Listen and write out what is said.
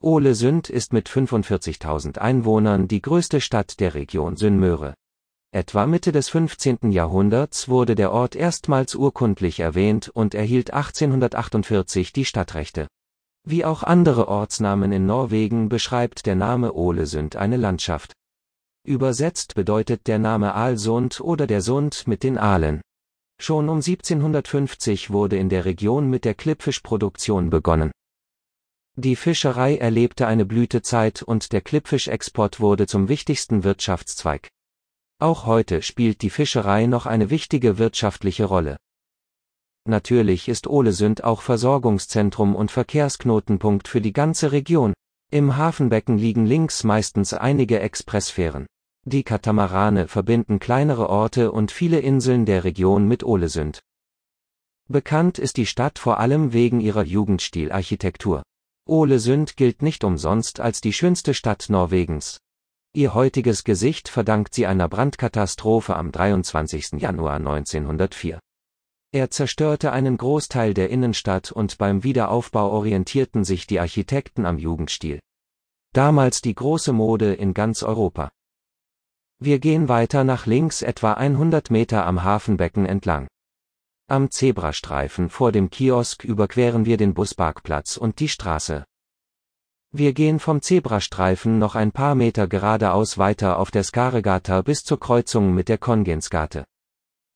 Ålesund ist mit 45.000 Einwohnern die größte Stadt der Region Sunnmøre. Etwa Mitte des 15. Jahrhunderts wurde der Ort erstmals urkundlich erwähnt und erhielt 1848 die Stadtrechte. Wie auch andere Ortsnamen in Norwegen beschreibt der Name Ålesund eine Landschaft. Übersetzt bedeutet der Name Aalsund oder der Sund mit den Aalen. Schon um 1750 wurde in der Region mit der Klippfischproduktion begonnen. Die Fischerei erlebte eine Blütezeit und der Klippfischexport wurde zum wichtigsten Wirtschaftszweig. Auch heute spielt die Fischerei noch eine wichtige wirtschaftliche Rolle. Natürlich ist Ålesund auch Versorgungszentrum und Verkehrsknotenpunkt für die ganze Region. Im Hafenbecken liegen links meistens einige Expressfähren. Die Katamarane verbinden kleinere Orte und viele Inseln der Region mit Ålesund. Bekannt ist die Stadt vor allem wegen ihrer Jugendstilarchitektur. Ålesund gilt nicht umsonst als die schönste Stadt Norwegens. Ihr heutiges Gesicht verdankt sie einer Brandkatastrophe am 23. Januar 1904. Er zerstörte einen Großteil der Innenstadt und beim Wiederaufbau orientierten sich die Architekten am Jugendstil. Damals die große Mode in ganz Europa. Wir gehen weiter nach links etwa 100 Meter am Hafenbecken entlang. Am Zebrastreifen vor dem Kiosk überqueren wir den Busparkplatz und die Straße. Wir gehen vom Zebrastreifen noch ein paar Meter geradeaus weiter auf der Skaregata bis zur Kreuzung mit der Kongensgate.